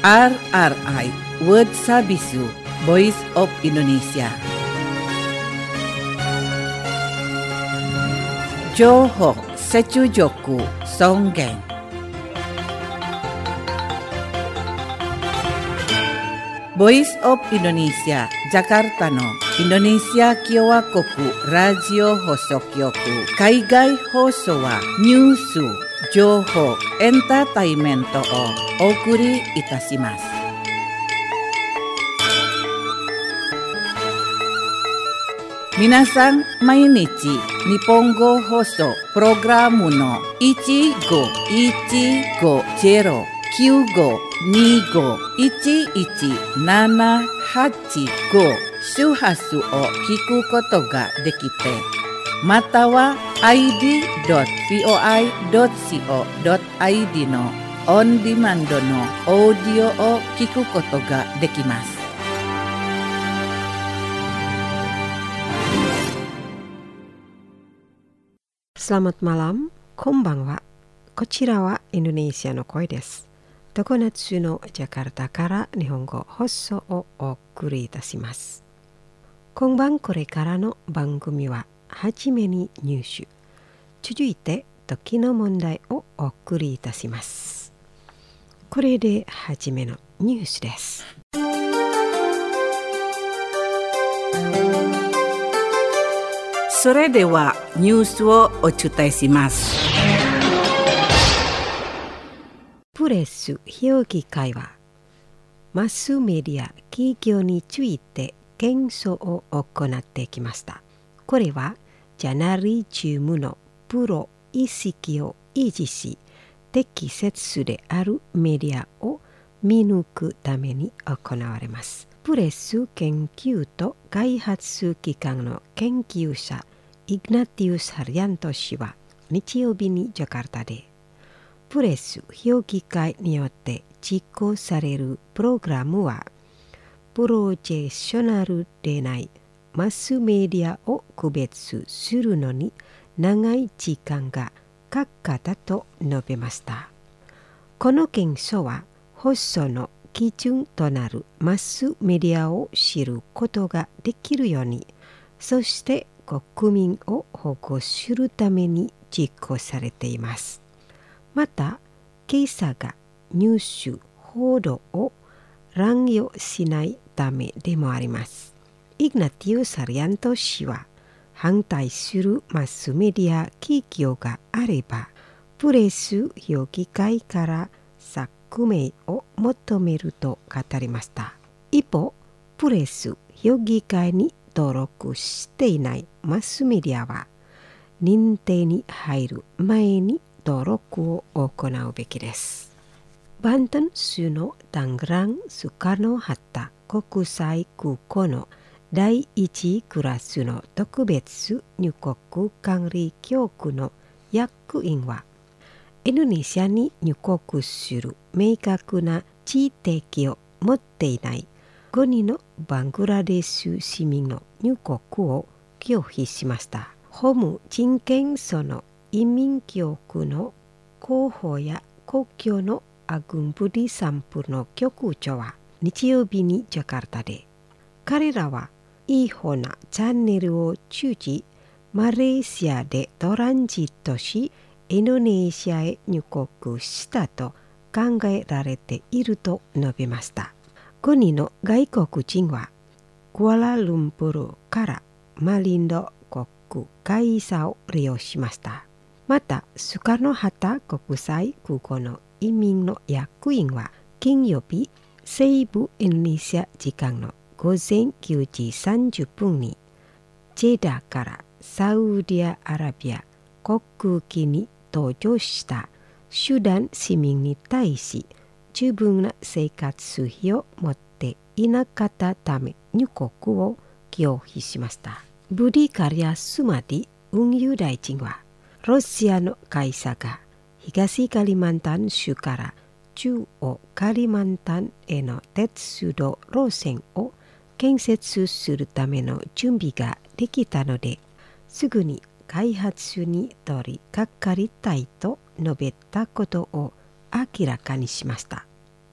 RRI World Sabisu Voice of Indonesia. Johor Secujoku Songgeng. Voice of Indonesia Jakarta no Indonesia Kyowa Koku Radio Hosokyoku Kaigai Hoso wa Nyusu Johor Entertainment o Okuri Itashimasu. Minasan mainichi Nihongo Hoso Programu no 15-159-11-785 周波数を聞くことができて、または id.voi.co.id のオンディマンドのオーディオを聞くことができます。 Selamat malam, konbanwa. こちらはインドネシアの声です。常夏のジャカルタから日本語放送をお送りいたします。今晩これからの番組ははじめにニュース、続いて時の問題をお送りいたします。これではじめのニュースです。 それではニュースをお伝えします。 プレス評議会はマスメディア企業について検証を行ってきました。これはジャーナリズムのプロ意識を維持し、適切であるメディアを見抜くために行われます。プレス研究と開発機関の研究者イグナティウス・ハリアント氏は日曜日にジャカルタでプレス評議会によって実行されるプログラムはプロフェッショナルでないマスメディアを区別するのに長い時間がかかったと述べました。この検証は放送の基準となるマスメディアを知ることができるように、そして国民を保護するために実行されています。また、警察がニュース報道を乱用しないためでもあります。イグナティウス・ハリアント氏は、反対するマスメディア企業があれば、プレス評議会から削明を求めると語りました。一方、プレス評議会に登録していないマスメディアは、認定に入る前に登録を行うべきです。バンタン州のタングラン・スカノハタ国際空港の第1クラスの特別入国管理局の役員は、インドネシアに入国する明確な地域を持っていない5人のバングラデシュ市民の入国を拒否しました。法務人権省の移民局の広報や国境のアグンブリサンプルの局長は日曜日にジャカルタで、彼らは違法なチャンネルを通じマレーシアでトランジットしインドネシアへ入国したと考えられていると述べました。5人の外国人はクアラルンプルからマリンド国会社を利用しました。また、スカノハタ国際空港の移民の役員は金曜日、西部インドネシア時間の午前9時30分にジェダからサウジアラビア航空機に搭乗したスーダン市民に対し十分な生活費を持っていなかったため入国を拒否しました。ブディカリア・スマディ運輸大臣は、ロシアの会社が東カリマンタン州から中央カリマンタンへの鉄道路線を建設するための準備ができたので、すぐに開発に取り掛かりたいと述べたことを明らかにしました。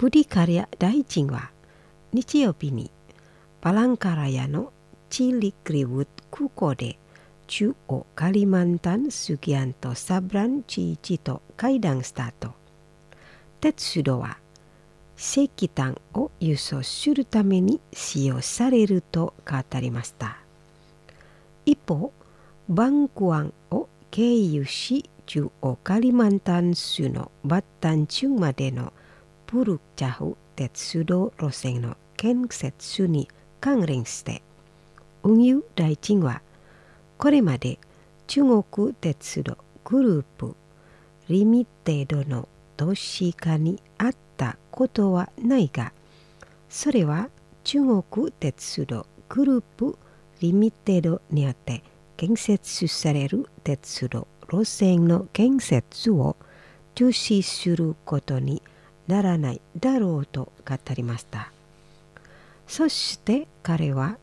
ブディカリア大臣は日曜日にパランカラヤのチリクリウッド空港で中央カリマンタン・スギアンとサブラン知事と会談した後、鉄道は石炭を輸送するために使用されると語りました。一方、バンク湾を経由し中央カリマンタン州のバッタンチュンまでのプルクチャフ鉄道路線の建設に関連して運輸大臣はこれまで中国鉄道グループリミテッドの投資家に会ったことはないが、それは中国鉄道グループリミテッドによって建設される鉄道路線の建設を中止することにならないだろうと語りました。そして彼は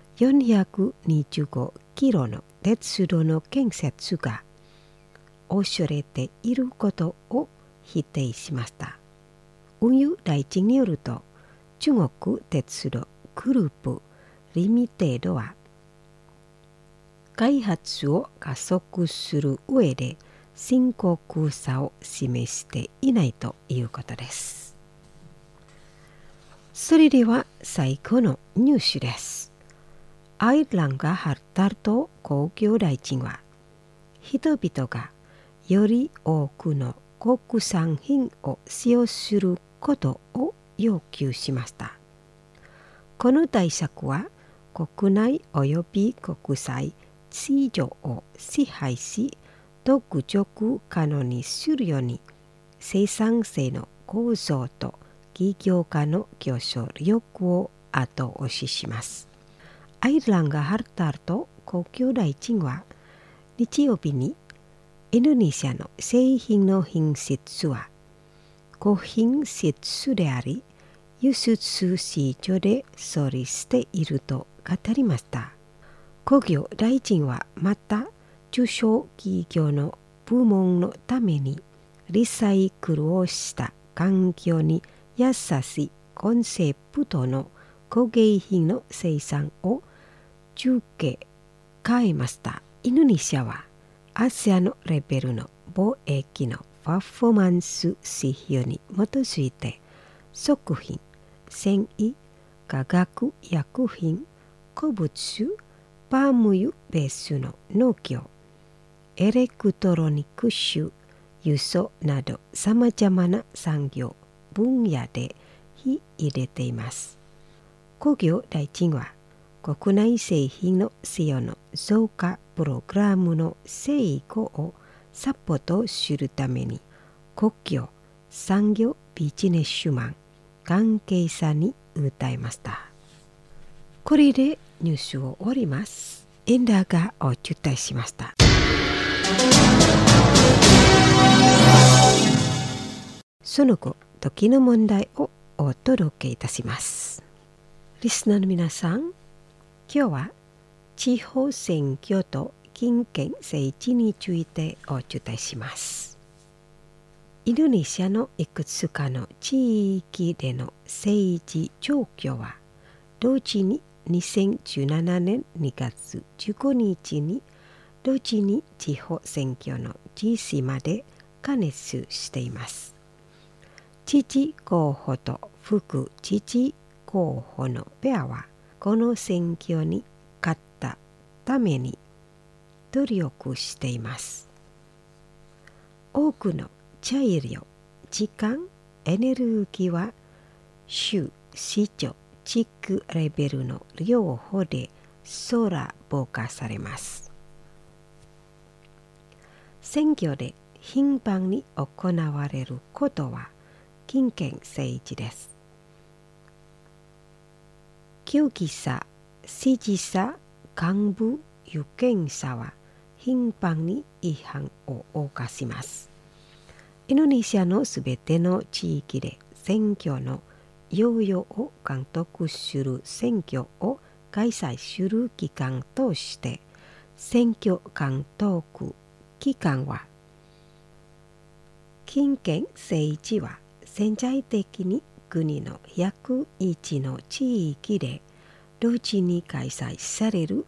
425キロの鉄道の建設が恐れていることを否定しました。運輸大臣によると、中国鉄道グループリミテッドは開発を加速する上で深刻さを示していないということです。それでは最後のニュースです。アイルランガ・ハルタルト公共大臣は、人々がより多くの国産品を使用することを要求しました。この対策は国内及び国際市場を支配し、独直可能にするように生産性の向上と企業家の競争力を後押しします。アイルランガ・ハルタルト公共大臣は日曜日にインドネシアの製品の品質は高品質であり、輸出市場で処理していると語りました。工業大臣はまた中小企業の部門のためにリサイクルをした環境に優しいコンセプトの工芸品の生産を中継変えました。インドネシアはアジアのレベルの貿易のパフォーマンス指標に基づいて食品、繊維、化学薬品、鉱物、パーム油ベースの農業、エレクトロニック種、輸送などさまざまな産業分野で火入れています。工業大臣は国内製品の使用の増加プログラムの成功をサポートするために国業、産業ビジネスマン関係者に訴えました。これでニュースを終わります。エンダーがお伝えしました。その後、時の問題をお届けいたします。リスナーの皆さん、今日は地方選挙と金権政治についてお伝えします。インドネシアのいくつかの地域での政治状況は同時に2017年2月15日に同時に地方選挙の実施まで過熱しています。知事候補と副知事候補のペアはこの選挙に勝ったために努力しています。多くの材料、時間、エネルギーは州、市長、地区レベルの両方で空母化されます。選挙で頻繁に行われることは金権政治です。競技者、支持者、幹部、有権者は頻繁に違反を犯します。インドネシアのすべての地域で選挙の猶予を監督する選挙を開催する期間として選挙監督機関は金権政治は潜在的に国の101の地域で同時に開催される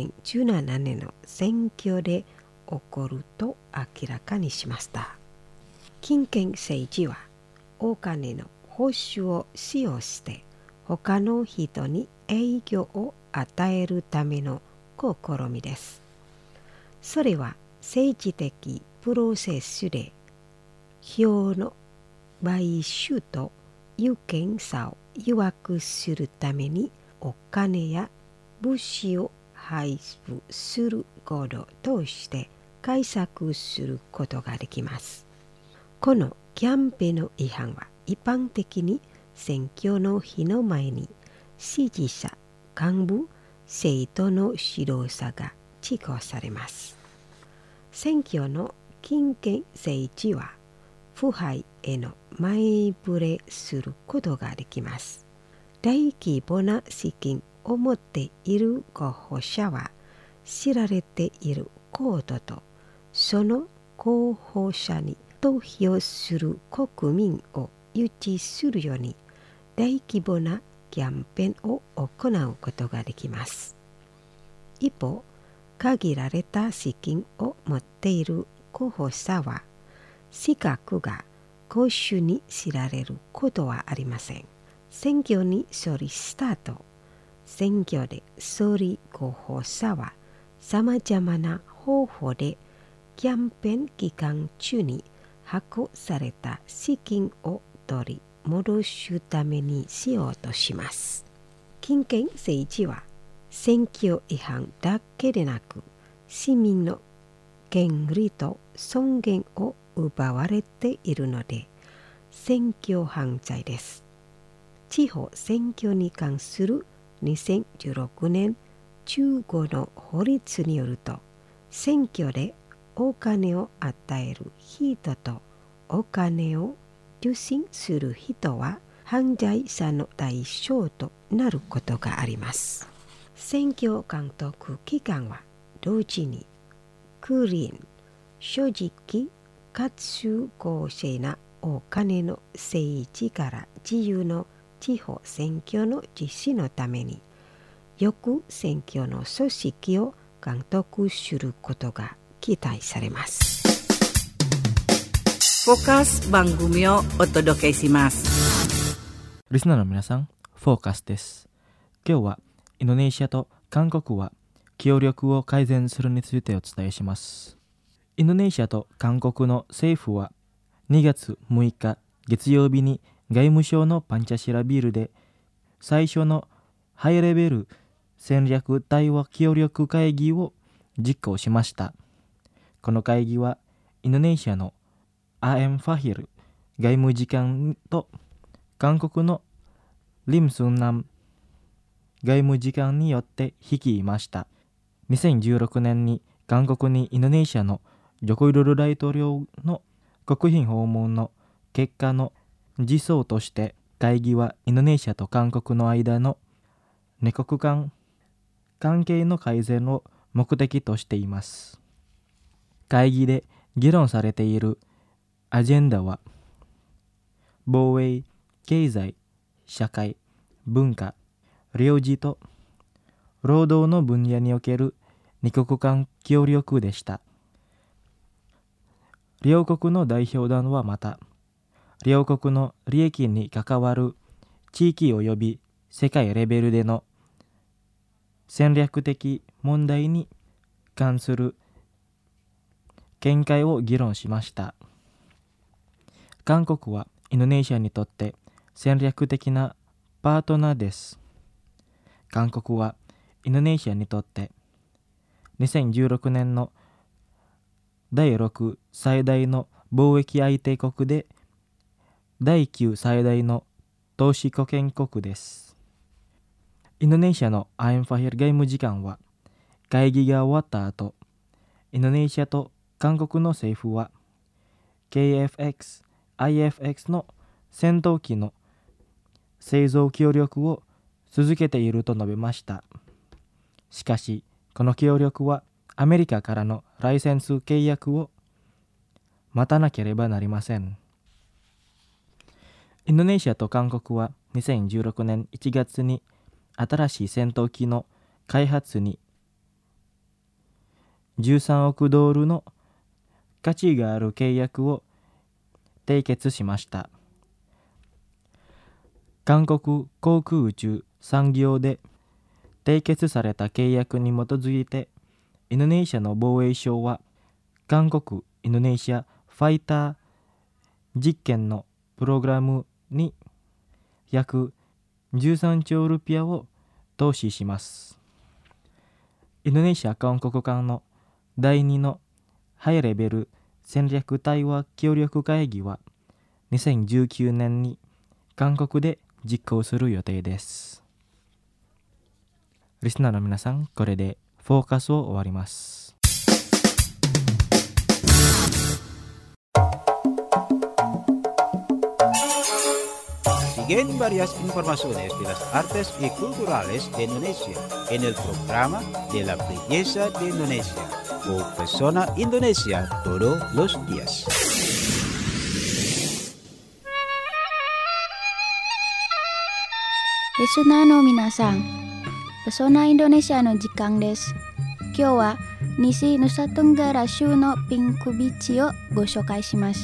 2017年の選挙で起こると明らかにしました。金権政治はお金の報酬を使用して他の人に影響を与えるための試みです。それは政治的プロセスで票の買収と有権者を誘惑するためにお金や物資を配布する行動として解釈することができます。このキャンペーンの違反は一般的に選挙の日の前に支持者、幹部、政党の指導者が実行されます。選挙の金権政治は腐敗への前触れすることができます。大規模な資金を持っている候補者は知られていることとその候補者に投票する国民を誘致するように大規模なキャンペーンを行うことができます。一方、限られた資金を持っている候補者は資格が公衆に知られることはありません。選挙に勝利した後、選挙で総理候補者はさまざまな方法でキャンペーン期間中に発行された資金を取り戻すためにしようとします。金権政治は選挙違反だけでなく市民の権利と尊厳を奪われているので選挙犯罪です。地方選挙に関する2016年15の法律によると、選挙でお金を与える人とお金を受信する人は犯罪者の対象となることがあります。選挙監督機関は同時にクリーン、正直かつ公正なお金の政治から自由の地方選挙の実施のためによく選挙の組織を監督することが期待されます。 フォーカス番組をお届けします。 リスナーの皆さん、フォーカスです。今日はインドネシアと韓国は協力を改善するについてお伝えします。インドネシアと韓国の政府は2月6日月曜日に外務省のパンチャシラビルで最初のハイレベル戦略対話協力会議を実行しました。この会議はインドネシアのAMファヒル外務次官と韓国のリム・スンナム外務次官によって率いました。2016年に韓国にインドネシアのジョコ・ウィドド大統領の国賓訪問の結果の実相として会議はインドネシアと韓国の間の二国間関係の改善を目的としています。会議で議論されているアジェンダは防衛、経済、社会、文化、領事と労働の分野における二国間協力でした。両国の代表団はまた、両国の利益に関わる地域及び世界レベルでの戦略的問題に関する見解を議論しました。韓国はインドネシアにとって戦略的なパートナーです。韓国はインドネシアにとって2016年の第6最大の貿易相手国で第9最大の投資貢献国です。インドネシアのアインファヒル外務次官は会議が終わった後、インドネシアと韓国の政府は KFX、IFX の戦闘機の製造協力を続けていると述べました。しかし、この協力はアメリカからのライセンス契約を待たなければなりません。 インドネシアと韓国は2016年1月に新しい戦闘機の開発に13億ドルの価値がある契約を締結しました。韓国航空宇宙産業で締結された契約に基づいて、インドネシアの防衛省は韓国インドネシアファイター実験のプログラムに約13兆ルピアを投資します。インドネシア韓国間の第2のハイレベル戦略対話協力会議は2019年に韓国で実行する予定です。リスナーの皆さん、これでフォーカスを終わります。 Siguen varias informaciones de las artes y culturales de Indonesia en el programa de la belleza de Indonesia por Persona Indonesia todos los días. Listenerの皆さん、Persona Indonesia の時間です。今日は西ヌサトンガラ州のピンクビーチをご紹介します。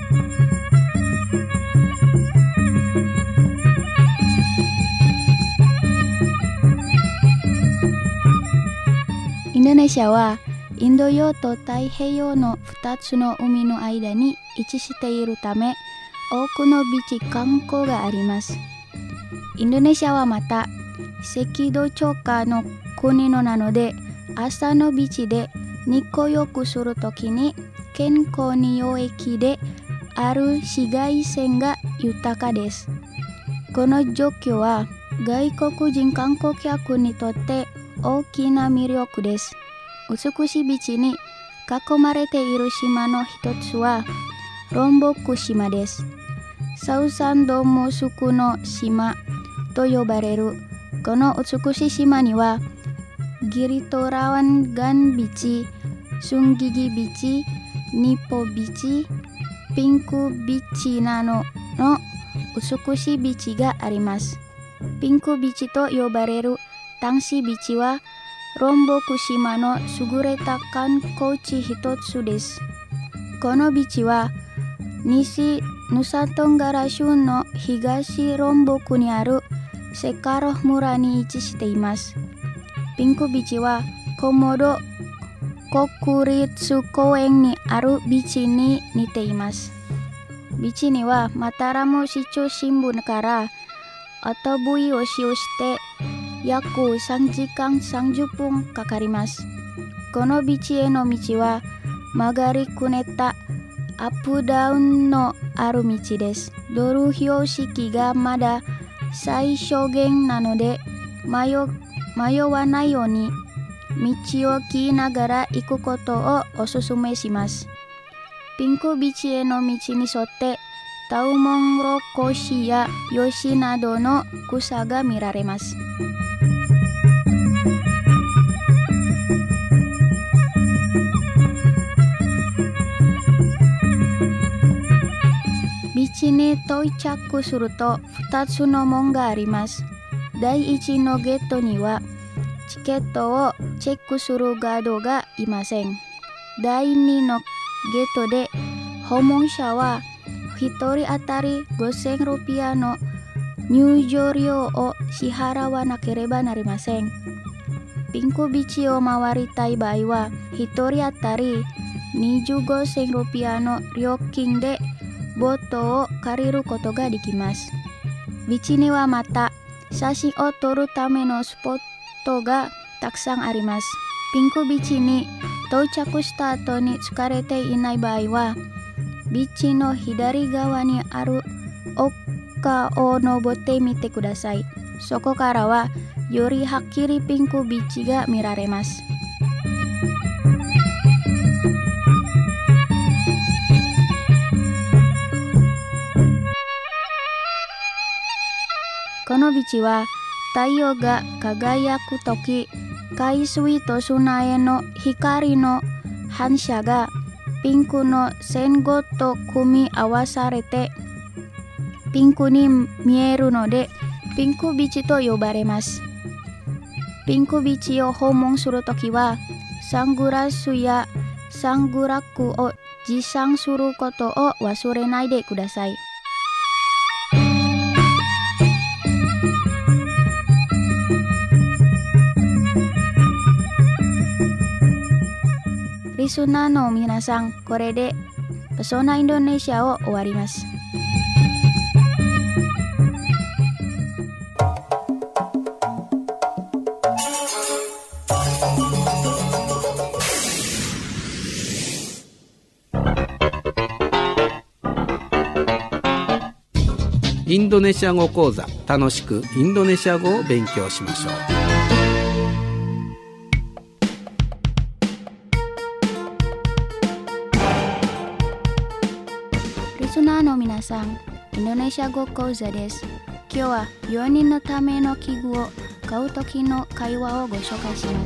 インドネシアはインド洋と太平洋の2つの海の間に位置しているため、多くのビーチ観光があります。インドネシアはまた赤道直下の国なので、朝のビーチで日光浴するときに健康に有益である紫外線が豊かです。この状況は外国人観光客にとって大きな魅力です。美しいビーチに囲まれている島の一つはロンボク島です。サウサンドモスクの島と呼ばれるこの美しい島にはギリトラワンガンビーチ、スンギギビーチ、ニポビーチ、ピンクビーチなどの美しいビーチがあります。ピンクビーチと呼ばれるタンシビーチはロンボク島の優れた観光地一つです。このビーチは西ヌサトンガラ州の東ロンボクにあるセカロ村に位置しています。ピンクビーチはコモド国立公園にあるビーチに似ています。ビーチにはマタラム市中心部から後部位を使用して約3時間30分かかります。このビーチへの道は曲がりくねったアップダウンのある道です。道路標識がまだ最小限なので迷わないように道を聞きながら行くことをお勧めします。ピンクビーチへの道に沿ってタウモンロコシやヨシなどの草が見られます。ビーチに到着すると2つの門があります。第1のゲートにはチケットをチェックするガードがいません。第2のゲートで訪問者は1人当たり5000ルピアの入場料を支払わなければなりません。ピンクビーチを回りたい場合は1人当たり25,000ルピアの料金でボートを借りることができます。ビーチにはまた写真を撮るためのスポットがたくさんあります。ピンクビーチに到着した後に疲れていない場合はビーチの左側にある丘を登ってみてください。そこからはよりはっきりピンクビーチが見られます。このビーチは太陽が輝くとき、海水と砂への光の反射がピンクの線ごと組み合わされて pinku ni mieru no de pinku bichi to yobaremasu. Pinku bichi o homon suru toki wa sangurasu ya sanguraku o jisang suru koto o wasurenai de kudasai. Risuna no minasang, kore de Pesona Indonesia o owarimasu. インドネシア語講座、楽しくインドネシア語を勉強しましょう。 リスナーの皆さん、インドネシア語講座です。今日は病人のための器具を買うときの会話をご紹介します。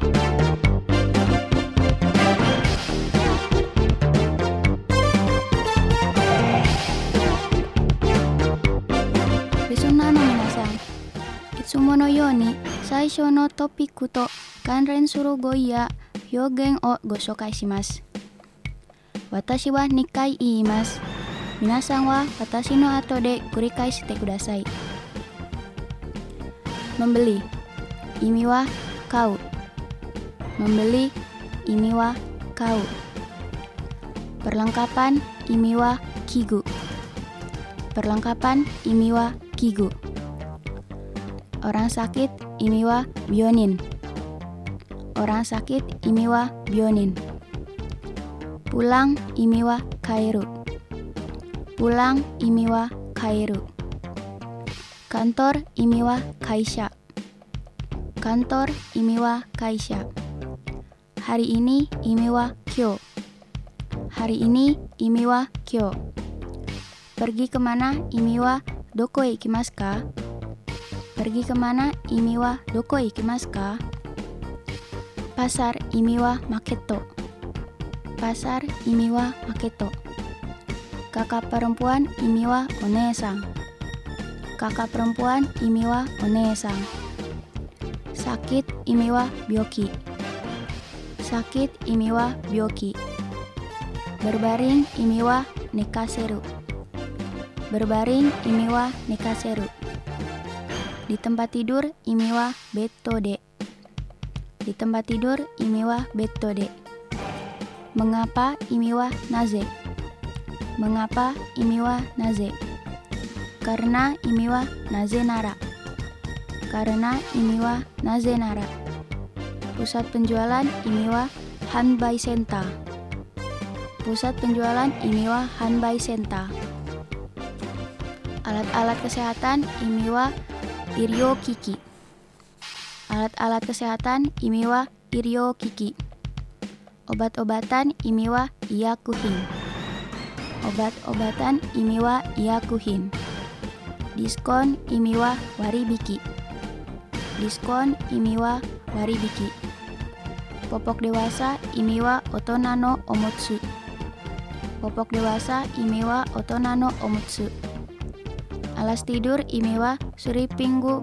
リスナーの皆さん、いつものように最初のトピックと関連する語彙や表現をご紹介します。私は2回言います。皆さんは私の後で繰り返してください。membeli 意味は買う。membeli 意味は買う。perlengkapan 意味は器具。perlengkapan 意味は器具。orang sakit 意味は病人。orang sakit 意味は病人。pulang 意味は帰る。pulang 意味は帰る。kantor 意味は会社。kantor 意味は会社。hari ini 意味は今日。hari ini 意味は今日。pergi kemana 意味はどこへ行きますか。pergi kemana 意味はどこへ行きますか。pasar 意味はマーケット。pasar 意味はマーケット。kakak perempuan 意味はお姉さん。kakak perempuan 意味はお姉さん。sakit 意味は病気。sakit 意味は病気。berbaring 意味は寝かせる。berbaring 意味は寝かせる。di tempat tidur 意味はベッドで。di tempat tidur 意味はベッドで。mengapa 意味はなぜ。mengapa 意味はなぜ。karena 意味はなぜなら。karena 意味はなぜなら。pusat penjualan 意味は販売センター。pusat penjualan 意味は販売センター。alat-alat kesehatan 意味は医療機器。alat-alat kesehatan 意味は医療機器。obat-obatan 意味は医薬品。obat-obatan 意味は医薬品。diskon 意味は割引。diskon 意味は割引。popok dewasa 意味は大人のおむつ。popok dewasa 意味は大人のおむつ。alas tidur 意味はsuripinggu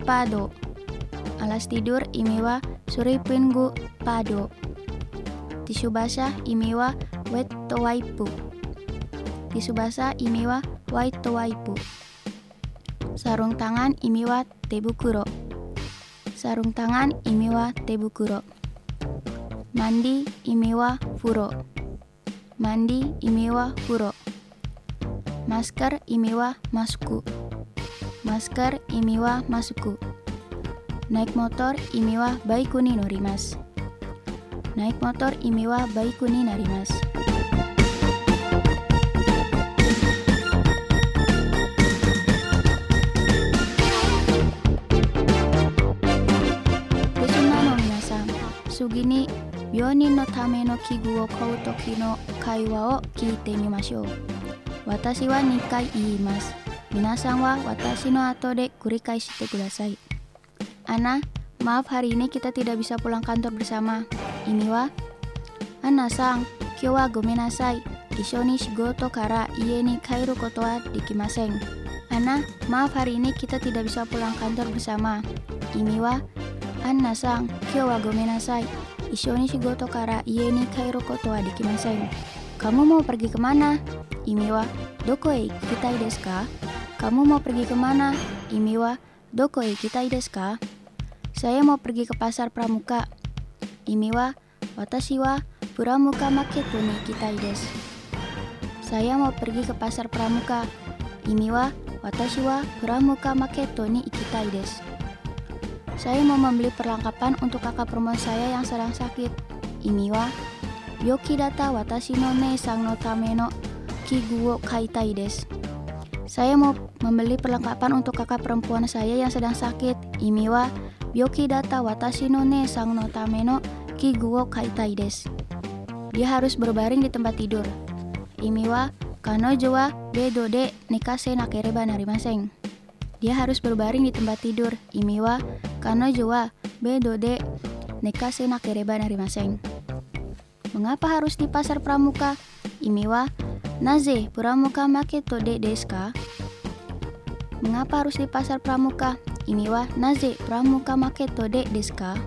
pado。alas tidur 意味はsuripinggu pado。tisu basah 意味はwet wipe。tisu basah 意味はwhite wipe。sarung tangan 意味は手袋。sarung tangan 意味は手袋。mandi 意味は風呂。mandi 意味は風呂。masker 意味はマスク。masker 意味はマスク。naik motor 意味はバイクに乗ります。naik motor 意味はバイクになります。リスナーの皆さん、次に病人のための器具を買うときの会話を聞いてみましょう。私は2回言います。皆さんは私の後で繰り返してください。Ana, maaf hari ini kita tidak bisa pulang kantor bersama. Ini wa Ana-san, kyou wa gomenasai. 一緒に仕事から家に帰ることはできません。Anna, maaf hari ini kita tidak bisa pulang kantor bersama. Imi wa Anna sang, kyou wa gomenasai. Ishou ni shigoto kara ie ni kairu koto wa dekimasen. Kamu mau pergi kemana? Imi wa doko e ikitai desu ka? Kamu mau pergi kemana? Imi wa doko e ikitai desu ka? Saya mau pergi ke pasar pramuka. Imi wa watashi wa pramuka maketo ni ikitai desu. Saya mau pergi ke pasar pramuka. Imi wa watashi wa pramuka maketo ni ikitai desu. Saya mau membeli perlengkapan untuk kakak perempuan saya yang sedang sakit. Imi wa byoki data watashi no neisang no tame no kigu wo kaitai desu. Saya mau membeli perlengkapan untuk kakak perempuan saya yang sedang sakit. Imi wa byoki data watashi no neisang no tame no kigu wo kaitai desu. Dia harus berbaring di tempat tidur. Imi wa kanojo wa bedo de nekase nakereba narimasen. Dia harus berbaring di tempat tidur. Imi wa kanojo wa bedo de nekase nakereba narimasen. Mengapa harus di pasar pramuka? Imi wa naze pramuka maketo de desu ka? Mengapa harus di pasar pramuka? Imi wa naze pramuka maketo de desu ka?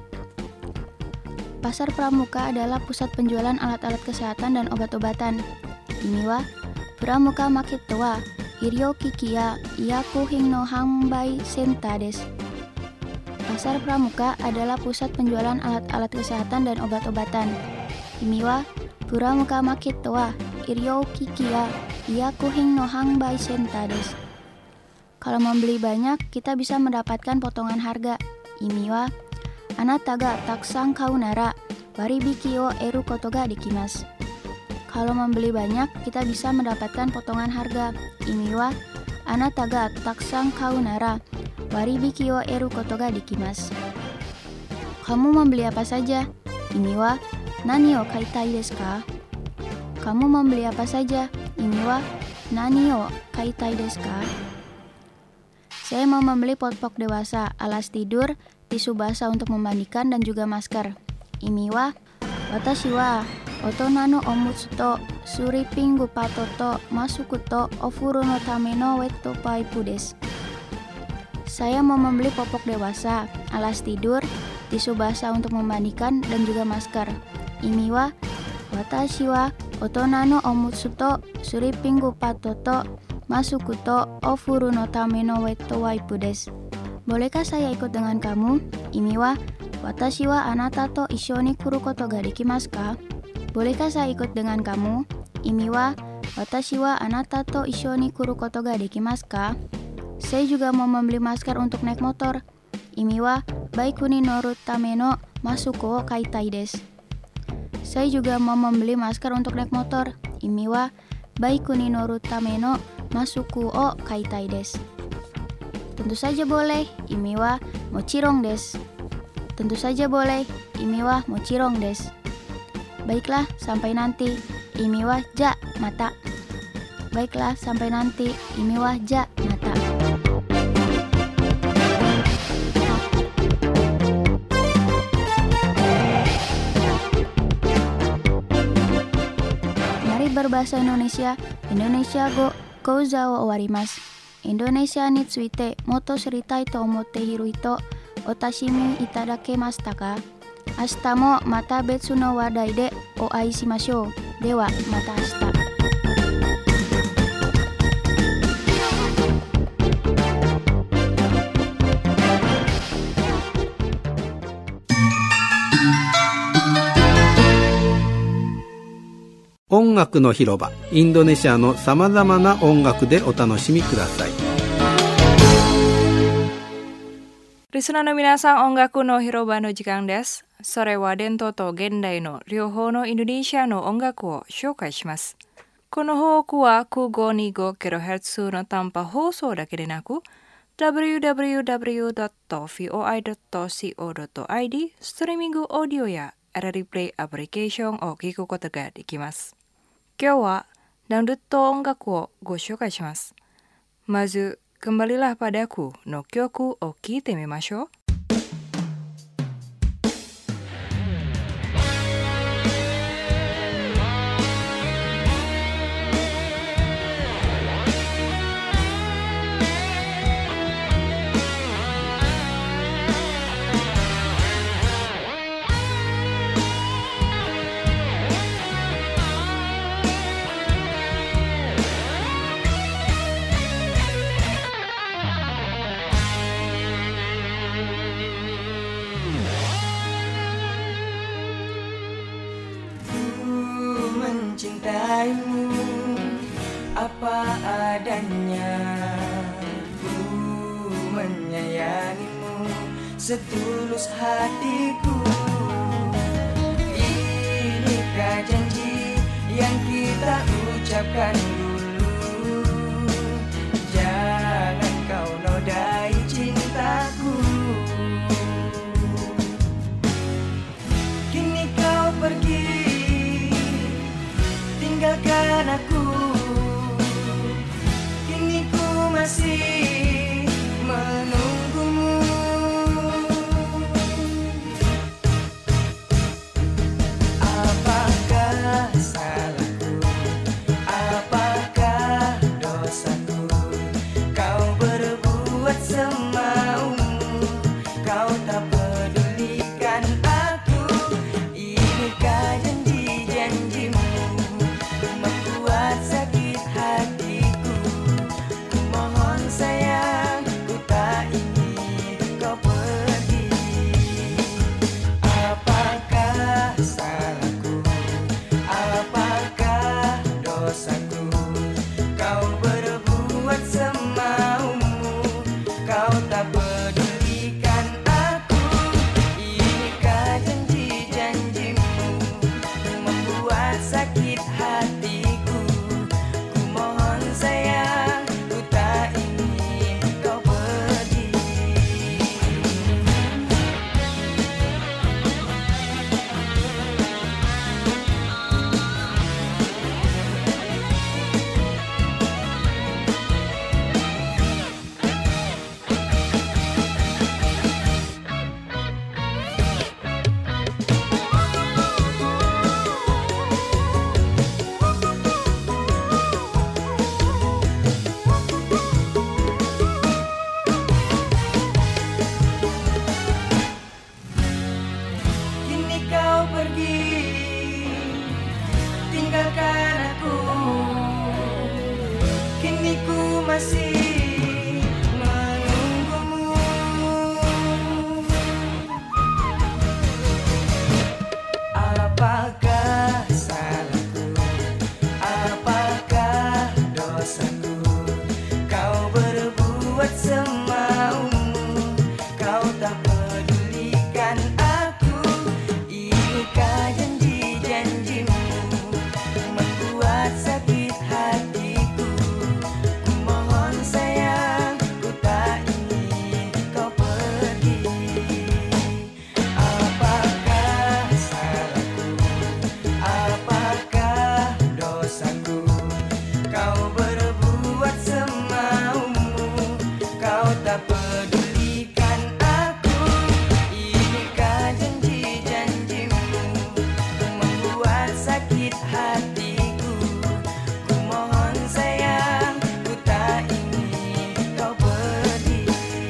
Pasar pramuka adalah pusat penjualan alat-alat kesehatan dan obat-obatan. Imi wa pramuka maketo wa irio kiki ya iyakuhin no hanbai senta desu. Pasar pramuka adalah pusat penjualan alat-alat kesehatan dan obat-obatan. Imi wa pramuka maketo wa irio kiki ya iyakuhin no hanbai senta desu. Kalau membeli banyak, kita bisa mendapatkan potongan harga. Imi wa anata ga takusan kau nara waribiki wo eru koto ga dekimasu. Kalau membeli banyak, kita bisa mendapatkan potongan harga. Imi wa anata ga takusan kau nara waribiki wo eru koto ga dekimasu. Kamu membeli apa saja? Imi wa nani o kaitai desu ka? Kamu membeli apa saja? Imi wa nani o kaitai desu ka? Saya mau membeli popok dewasa, alas tidur, tisu basah untuk memandikan dan juga masker. Imi wa watashi wa otona no omutsu to suriping gupato to masuku to ofuru no tame no wetto paipu desu. Saya mau membeli popok dewasa, alas tidur, tisu basah untuk memandikan dan juga masker. Imi wa watashi wa otona no omutsu to suriping gupato to masuku to ofuru no tame no wetto waipu desu. Bolehkah saya ikut dengan kamu? Imi wa watashi wa anata to issho ni kuru koto ga dekimasu ka? Bolehkah saya ikut dengan kamu? Imi wa watashi wa anata to issho ni kuru koto ga dekimasu ka? Saya juga mau membeli masker untuk naik motor. Imi wa baiku ni noru tame no masuku wo kaitai desu. Saya juga mau membeli masker untuk naik motor. Imi wa baiku ni noru tame no masuku wo kaitai desu. Tentu saja boleh. Imi wa mochirong desu. Tentu saja boleh. Imi wa mochirong desu. Baiklah, sampai nanti. Imi wa ja mata. Baiklah, sampai nanti. Imi wa ja mata. Mari berbahasa Indonesia. Indonesia go kouza wo owarimasu. Indonesia ni tsuite motto shiritai to omotte hiru hito otashimi itadakemashita ka? Ashita mo mata betsu no wadai de o ai shimashou. Dewa, mata ashita. 音楽の広場、インドネシアのさまざまな音楽でお楽しみください。 リスナーの皆さん、音楽の広場の時間です。それは伝統と現代の両方のインドネシアの音楽を紹介します。この放送は 925kHz の短波放送だけでなく、www.voi.co.id ストリーミングオーディオやリプレイアプリケーションを聞くことができます。今日はダンルット音楽をご紹介します。まず、Kembalilah Padaku no kyoku o kite mimashou. apa adanya. Ku menyayangimu setulus hatiku. Inikah janji yang kita ucapkan dulu? Jangan kau nodai cintaku. Kini kau pergi, tinggalkan aku. Kini ku masih menunggumu. Apakah salahku? Apakah dosaku? Kau berbuat semaumu. Kau tak pedulikan aku. Inikah janji-janjimu membuat sakit hatiku? Ku mohon sayang, ku tak ingin kau pergi. Apakah salahku? Apakah dosaku? Kau berbuat semaumu. Kau tak pedulikan aku. Inikah janji-janjimu membuat sakit hatiku? Ku mohon sayang, ku tak ingin kau pergi. Kini kau pergi, tinggalkan aku. Kini ku masih menunggumu. Apakah salahku? Apakah dosaku? Kau berbuat semaumu. Kau tak pedulikan aku. Inikah janji-janjimu membuat sakit hatiku? Ku mohon sayang, ku tak ingin kau pergi. Apakah salahku? Apakah dosaku? Kau berbuat semaumu. Kau tak pedulikan aku. Inikah janji-janjimu membuat sakit hatiku? Ku mohon sayang, ku tak ingin kau pergi.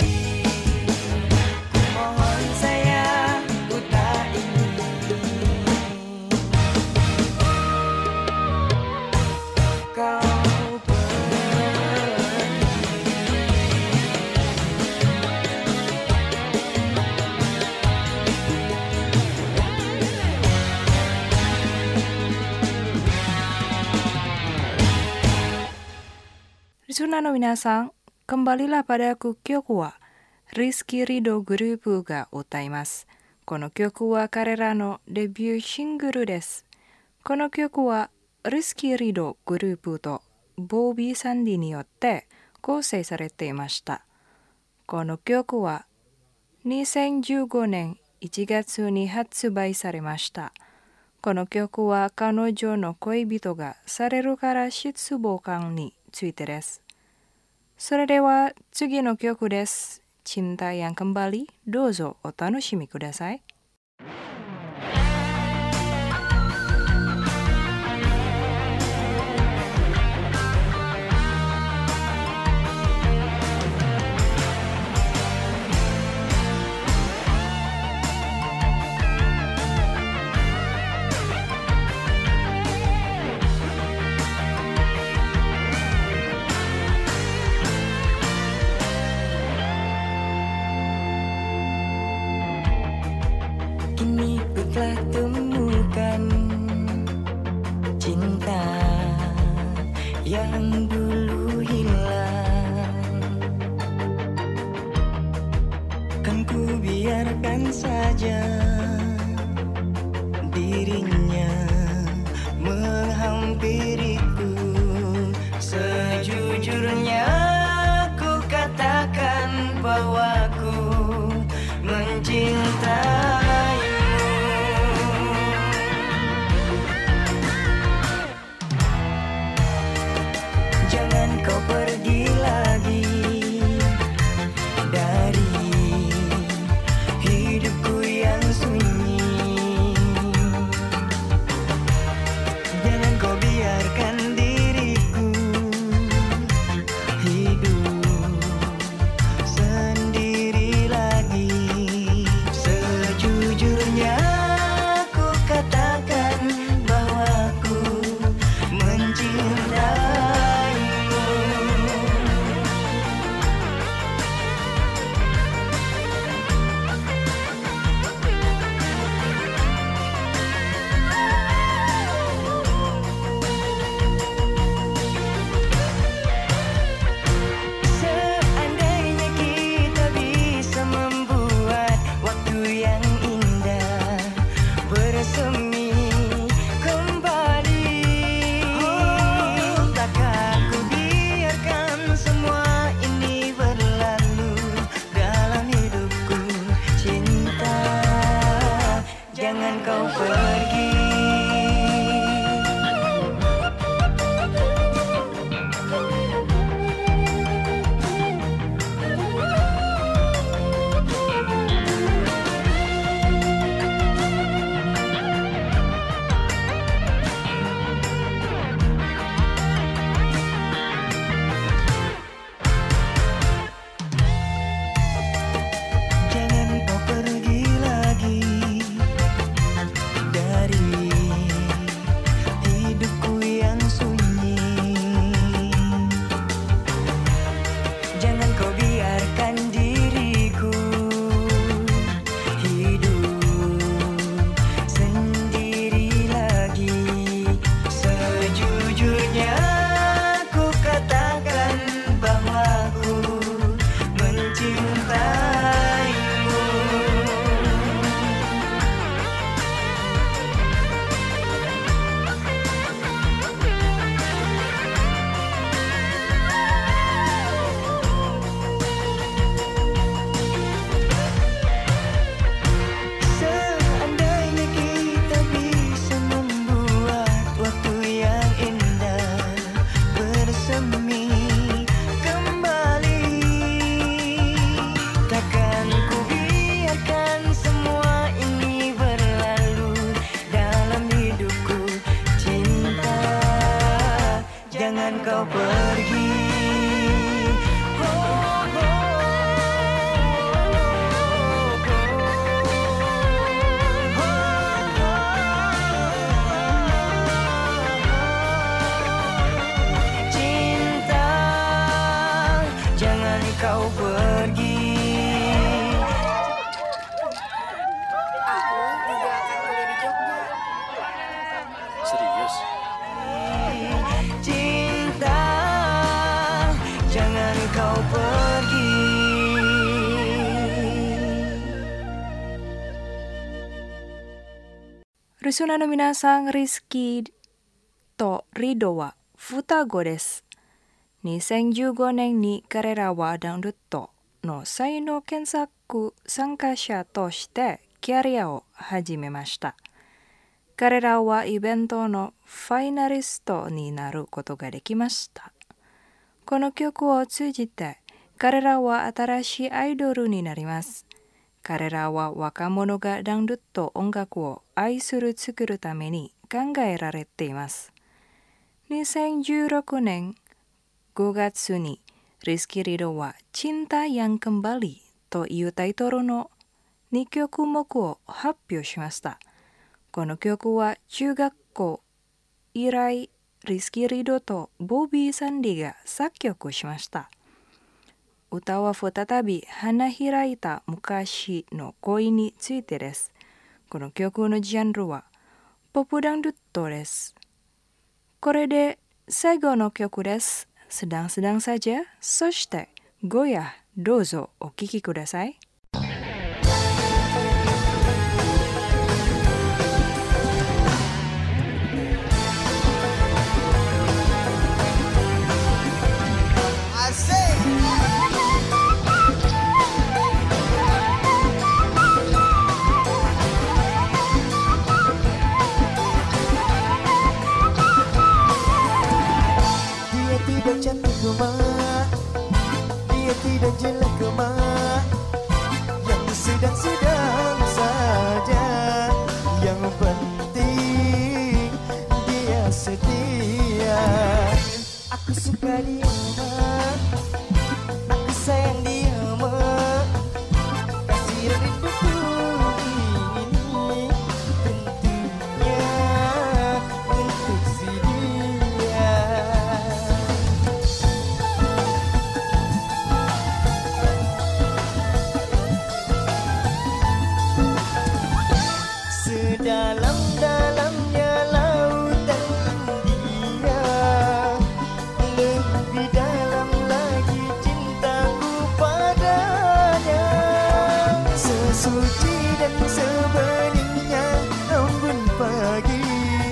Ku mohon sayang, ku tak ingin kau pergi. Listener no minasan, kembalilah padaku kyoku wa Rizky Ridho Group ga utaimasu. この曲は彼らのデビューシングルです。この曲はリスキー・リドグループとボービー・サンディによって構成されていました。この曲は2015年1月に発売されました。この曲は彼女の恋人がされるから失望感についてです。それでは次の曲です。Cinta yang kembali, どうぞお楽しみください。 Kini yang dulu hilang, kan ku biarkan saja dirinya menghampiriku. Sejujurnya ku katakan bahwa ku mencintaimu. Jangan kau pergi lagi dari hidupku yang sunyi. Jangan kau biarkan diriku hidup sendiri lagi. Sejujurnya ku katakan bahwa ku mencintaimu. Seandainya kita bisa membuat waktu yang indah bersemi kembali, takkan ku biarkan semua ini berlalu dalam hidupku. Cinta, jangan kau pergi. Jangan kau pergi lagi dari hidupku yang sunyi. Jangan kau biarkan diriku hidup sendiri lagi. Sejujurnya ku katakan bahwa ku mencintaimu. Seandainya kita bisa membuat waktu yang indah bersemi kembali, takkan ku biarkan semua ini berlalu dalam hidupku. Cinta, jangan kau pergi. Cinta, jangan kau pergi. Aku juga akan kuliah di Jogja. Serius? Cinta, jangan kau pergi. Rusuna no minasang, Rizky to Rido wa Futago desu. 2015年に彼らはダウンロッドの才能検索参加者としてキャリアを始めました。彼らはイベントのファイナリストになることができました。この曲を通じて彼らは新しいアイドルになります。彼らは若者がダウンロッド音楽を愛する作るために考えられています。2016年5月にRizky RidhoはCinta yang Kembaliというタイトルの2曲目を発表しました。この曲は中学校以来Rizky Ridhoとボビー・サンディが作曲しました。歌は再び花開いた昔の恋についてです。この曲のジャンルはポップダンドットです。これで最後の曲です。sedang-sedang saja、そしてゴヤ、どうぞお聴きください。 Cantik gemar, dia tidak jelek gemar, yang sedang-sedang saja, yang penting dia setia. Aku suka dia mah, aku sayang dia mah, kasih rinduku ini tentunya untuk si dia. Dalam-dalamnya lautan India, lebih dalam lagi cintaku padanya. Sesuci dan sebeningnya embun pagi,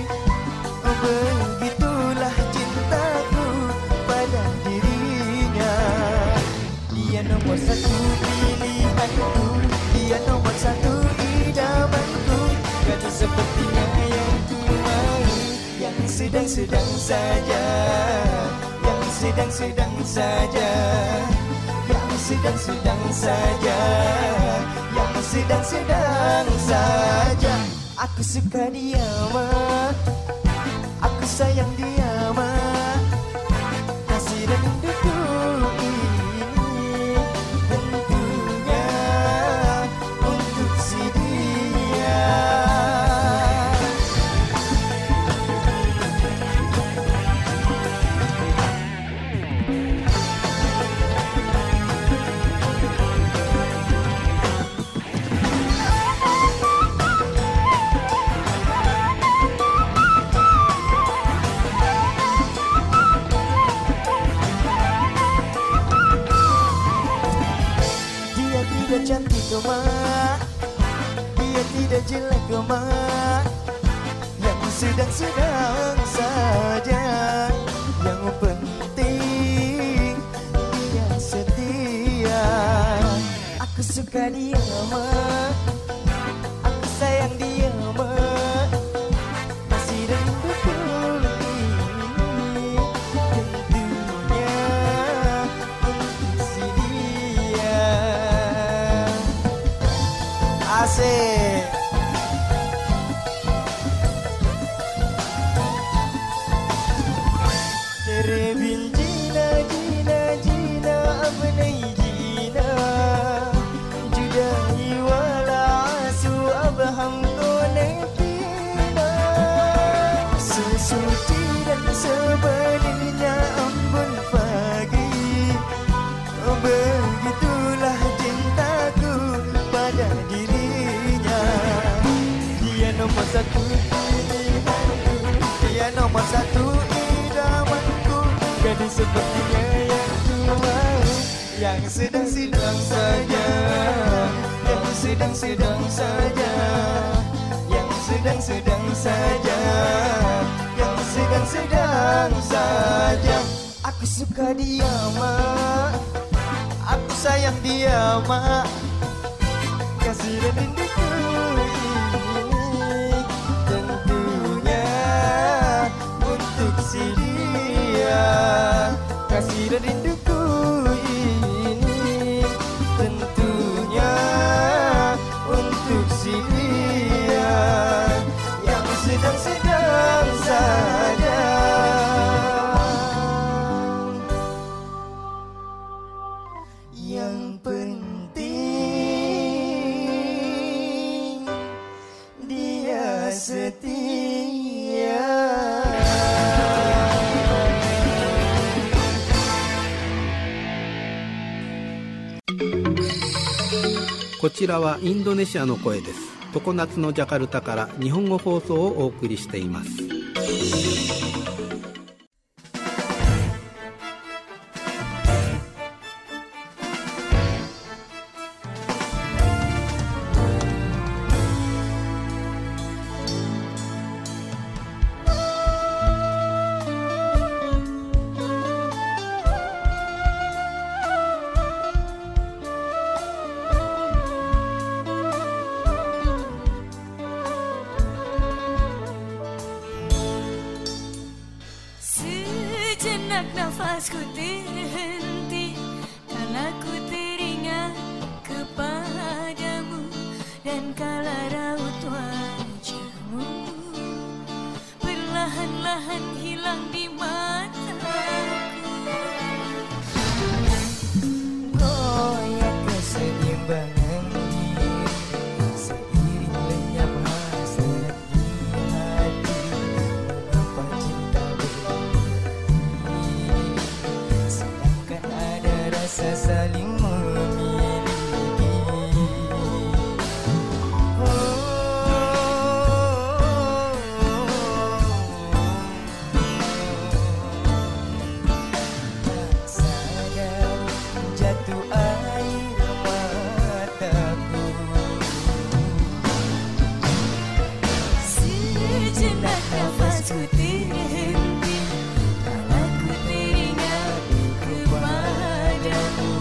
begitulah cintaku pada dirinya. Dia nomor satu pilihanku, dia nomor satu idamanku, gadis sepertinya yang ku mau, yang sedang-sedang saja, yang sedang-sedang saja, yang sedang-sedang saja, yang sedang-sedang saja. Aku suka dia mah, aku sayang dia mah, kasih rinduku ini tentunya untuk si dia. Dia cantik gemar, dia tidak jelek gemar, yang sedang-sedang saja, yang penting dia setia. Aku suka dia mah, aku sayang dia mah, masih rinduku ini tentunya untuk si dia. Asik. Tere bin jina jina jina apne jina, judai wala asu ab humko nahi pina. Sesuci dan sebenarnya embun pagi, begitulah cintaku pada dirinya. Dia nomor satu pilihanku, dia nomor satu idamanku, gadis sepertinya yang ku mau, yang sedang-sedang saja, yang sedang-sedang saja, yang sedang-sedang saja, yang sedang-sedang saja. Aku suka dia mah, aku sayang dia mah, kasih rinduku ini tentunya untuk si dia. Kasih rinduku ini tentunya untuk si dia, yang sedang-sedang saja. Yang penting dia setia. こちらはインドネシアの声です。常夏のジャカルタから日本語放送をお送りしています。 nafasku terhenti kala ku teringat kepadamu, dan kala raut wajahmu perlahan-lahan hilang di mataku. Goyah keseimbangan diri seiring lenyap hasrat di hati. Mengapa cinta berarti sedangkan ada rasa saling memiliki. Tak sadar jatuh air mataku. Sejenak nafasku terhenti kala ku teringat kepadamu.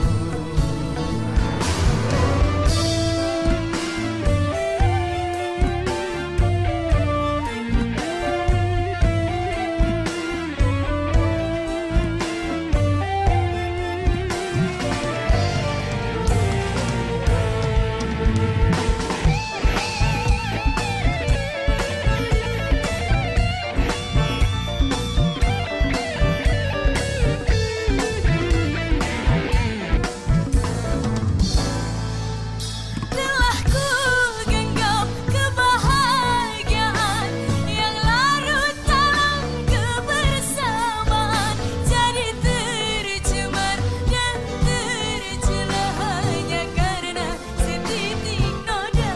Telah ku genggam kebahagiaan yang larut dalam kebersamaan, jadi tercemar dan tercela hanya karena setitik noda.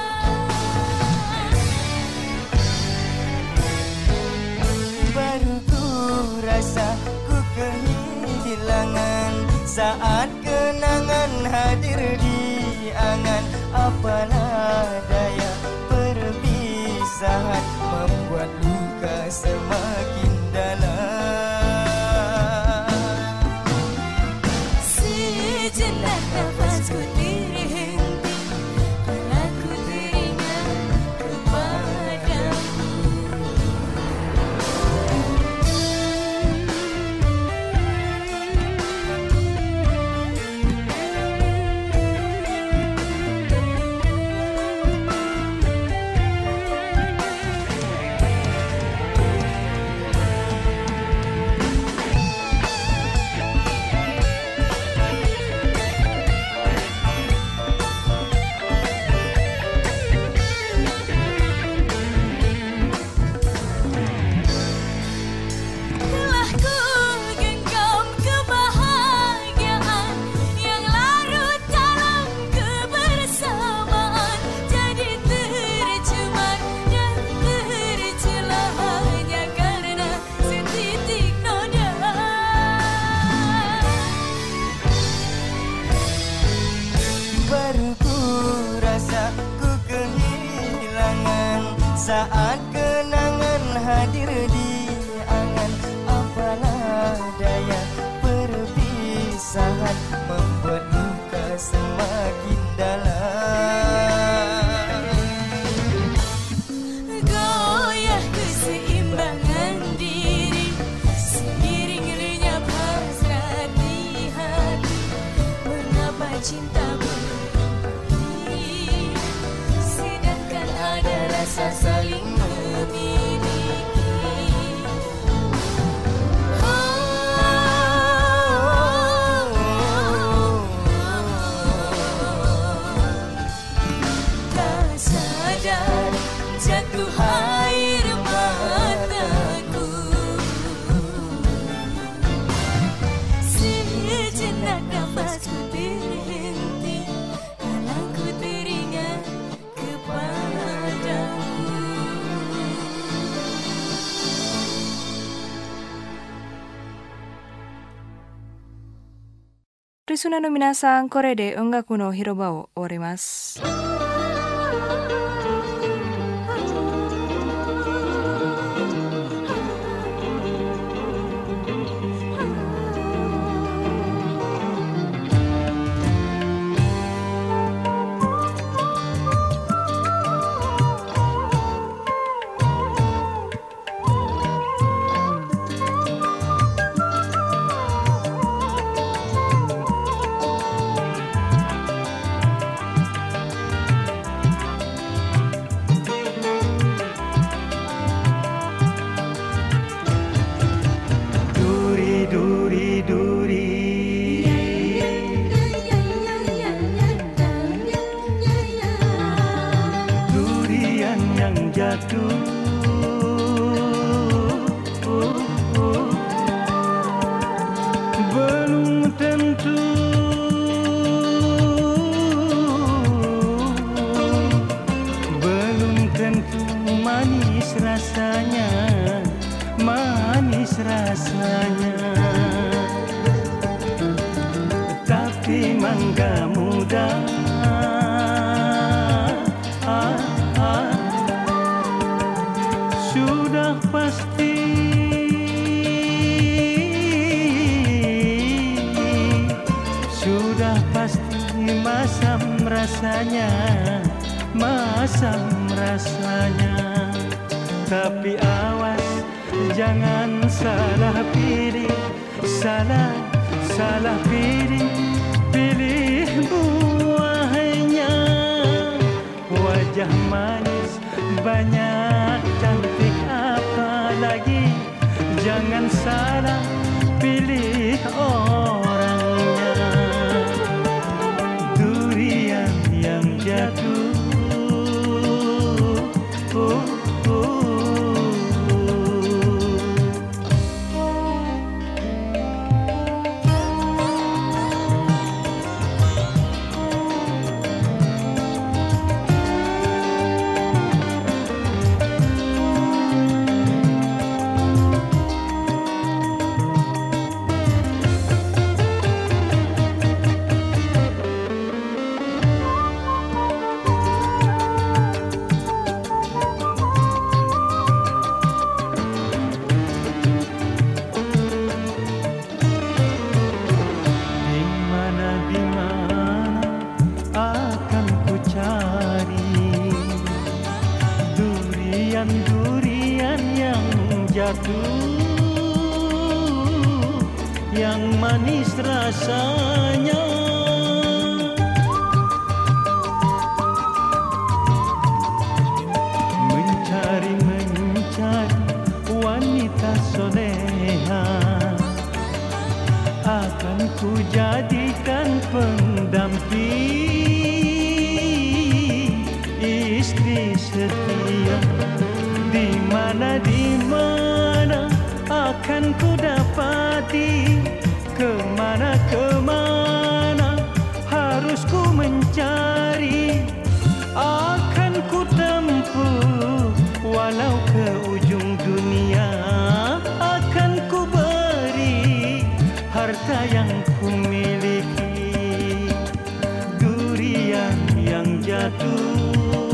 Baru ku rasa ku kehilangan saat kenangan hadir di angan. Apalah daya perpisahan membuat luka semakin dalam. Sejenak nafasku terhenti kala ku teringat kepadamu. Telah ku genggam kebahagiaan yang larut dalam kebersamaan, jadi tercemar dan tercela hanya karena setitik noda. Baru ku rasa ku kehilangan saat kenangan hadir di angan. Apalah daya perpisahan membuat luka semakin dalam. Goyah keseimbangan diri seiring lenyap hasrat di hati. Mengapa cinta berhenti sedangkan ada rasa saling memiliki. Tak sadar jatuh air mataku. Sejenak nafasku terhenti kala ku teringat kepadamu. Risuna no minasan, kore de ongaku no hiroba o owarimasu. belum tentu manis rasanya, manis rasanya. Tapi mangga muda sudah pasti, sudah pasti masam rasanya, masam rasanya. Tapi awas jangan salah pilih, salah pilih, pilih buahnya. Wajah manis banyak cantik apalagi, jangan salah pilih orangnya. Durian yang jatuh durian yang jatuh, yang manis rasanya. Mencari wanita soleha, akan ku jadikan pendamping, istri setia. Di mana akan ku dapati, kemana harus ku mencari. Akan ku tempuh walau ke ujung dunia, akan ku beri harta yang ku miliki. Durian yang jatuh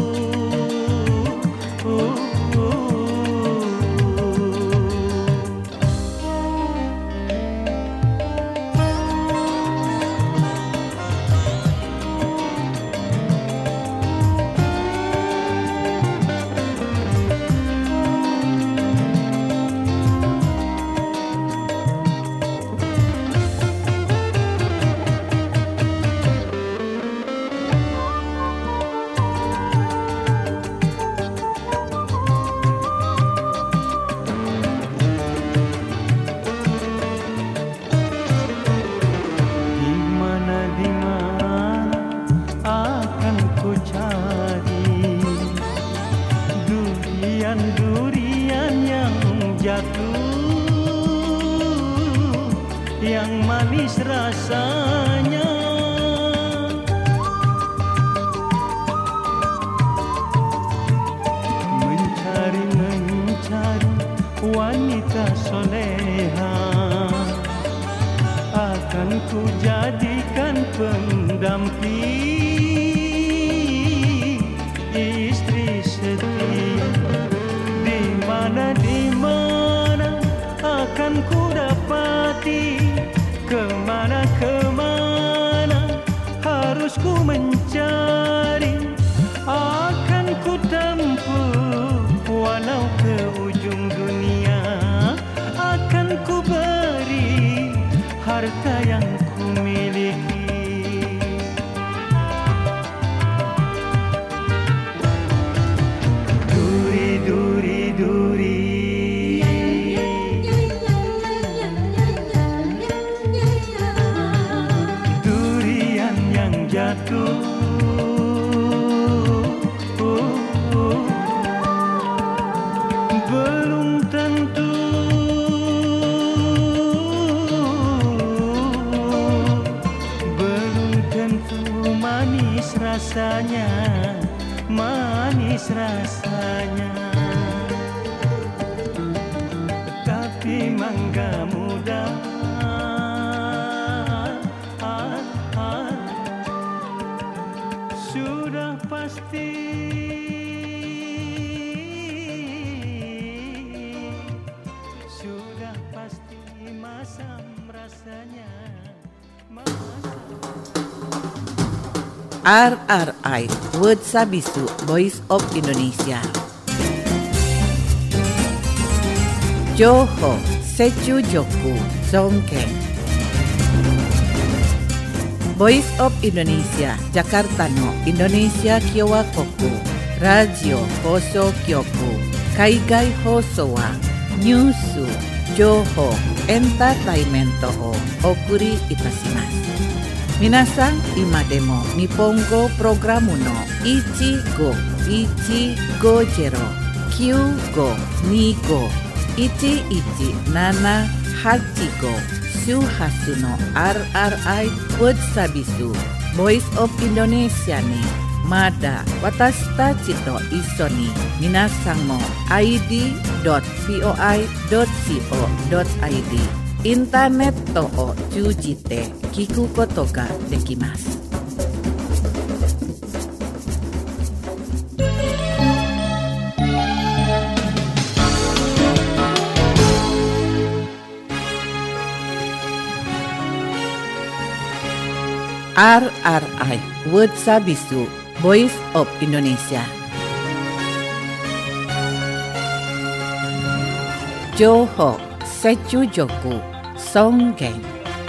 durian yang jatuh, yang manis rasanya. Mencari wanita soleha, akan ku jadikan pendamping, istri setia. Di mana akan ku dapati, kemana harus ku mencari. Akan ku tempuh walau ke ujung dunia, akan ku beri harta yang ku miliki. Durian yang jatuh, belum tentu rasanya, manis rasanya. Tapi mangga muda sudah pasti masam rasanya. RRI Word Sabisu Voice of Indonesia. Johor Sechu Joku Songkeng. Voice of Indonesia Jakarta no Indonesia Kyowa Koku Radio Hoso Kyoku Kaigai Hoso wa Nyusu Johor Entertainment o Okuri Itasimasu. Minasan imademo Nippongo programu no Ichigo Jero Kyugo Nigo 1178 Shuhasu no RRI Word Sabisu Voice of Indonesia ni Mada watashi tachi to iso ni minasan mo id.voi.co.id インターネットを通じて聞くことができます。RRI Word Sabisu Voice of Indonesia. Johor Sechu Joku Songkeng.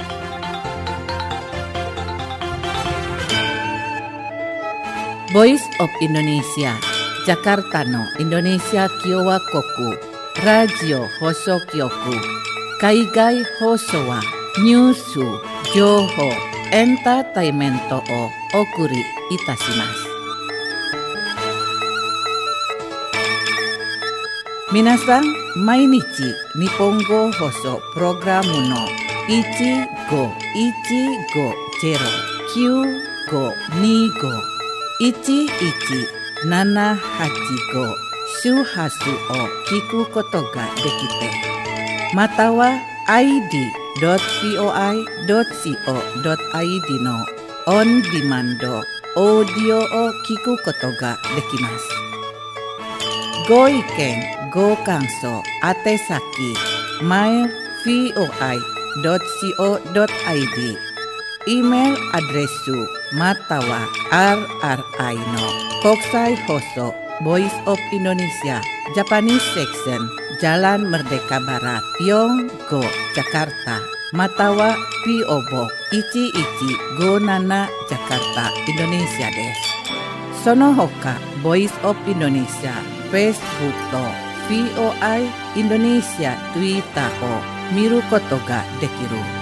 Voice of Indonesia Jakarta no Indonesia Kyowa Koku Radio Hoso Kyoku Kaigai Hoso wa Nyusu Johor Entertainment o Okuri Itashimasu. Minasan mainichi Nippongo Hoso programu no 1180 Kyugo Nigo 1178 Shuhasu o kiku koto ga dekite. Mata wa id.voi.co.id no on demand audio o kiku koto ga dekimasu. Go iken, go kanso, atesaki, mail voi.co.id, email adresu matawa RRI no Kokusai Hoso Voice of Indonesia Japanese Section Jalan Merdeka Barat Yonggo Jakarta Matawa PO Box 1157 Jakarta Indonesia desu. Sono hoka Voice of Indonesia Facebook to VOI Indonesia Twitter o miru koto ga dekiru.